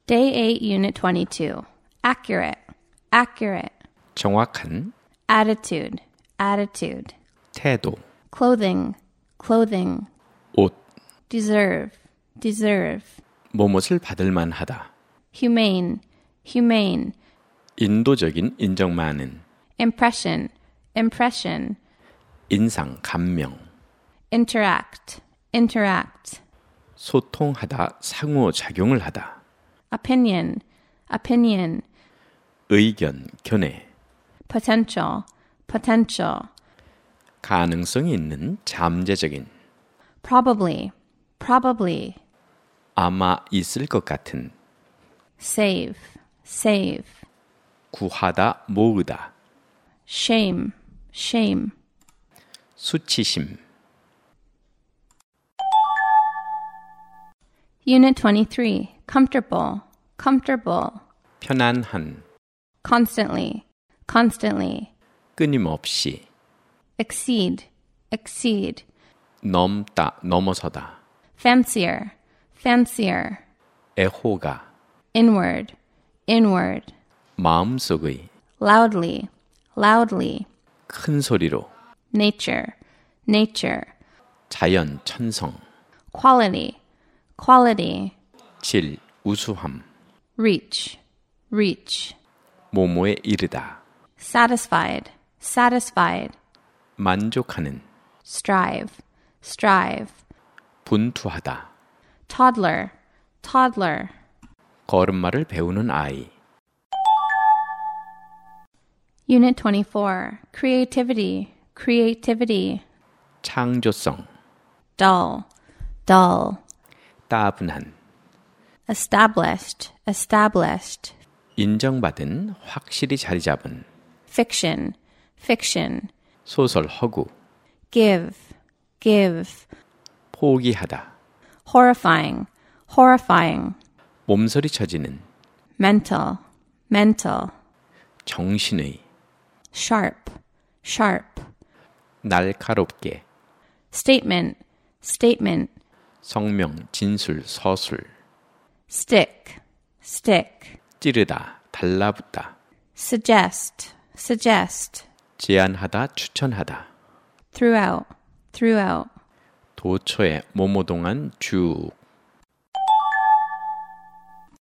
Day 8, Unit 22. Accurate, accurate. 정확한, Attitude, attitude. 태도, Clothing, clothing. 옷, Deserve, deserve. 뭐뭇을 받을 만하다. Humane, humane. 인도적인 인정 많은, Impression, impression. 인상, 감명, Interact, interact. 소통하다, 상호작용을 하다. Opinion, opinion. 의견, 견해, Potential, potential. 가능성이 있는 잠재적인, Probably, probably. 아마 있을 것 같은, Save, save. 구하다, 모으다, Shame, shame. 수치심. Unit 23. Comfortable, comfortable. 편안한, Constantly, constantly. 끊임없이, Exceed, exceed. 넘다, 넘어서다, Fancier, fancier. 애호가, Inward, inward. 마음속의, Loudly, loudly. 큰 소리로, Nature, nature. 자연, 천성, Quality, quality. 질, 우수함, Reach, reach. 모모에 이르다, Satisfied, satisfied. 만족하는, Strive, strive. 분투하다, Toddler, toddler. 걸음마를 배우는 아이. Unit 24. Creativity, creativity. 창조성, Dull, dull. 따분한, Established, established. 인정받은, 확실히 자리 잡은, Fiction, fiction. 소설, 허구, Give, give. 포기하다, Horrifying, horrifying. 몸서리 쳐지는, Mental, mental. 정신의, Sharp, sharp. 날카롭게, Statement, statement. 성명, 진술, 서술, Stick, stick. 찌르다, 달라붙다, Suggest, suggest. 제안하다, 추천하다, Throughout, throughout. 도처에 모모동한 쭉,